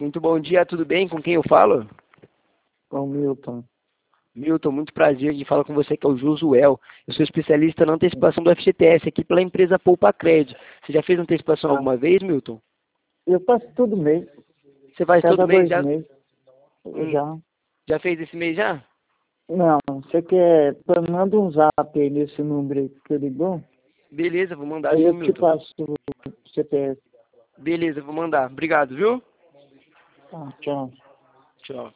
Muito bom dia, tudo bem? Com quem eu falo? Com o Milton. Milton, muito prazer de falar com você, que é o Josuel. Eu sou especialista na antecipação do FGTS aqui pela empresa Poupa Crédito. Você já fez antecipação Ah, alguma vez, Milton? eu faço todo mês, Você faz todo cada mês 2 já? meses. Hum, Já. já fez esse mês já? Não, você quer, manda um zap aí nesse número aí que ligou, Beleza, vou mandar aí sim, eu te Milton. passo o CPF. Beleza, vou mandar. Obrigado, viu? Tá, tchau. Tchau.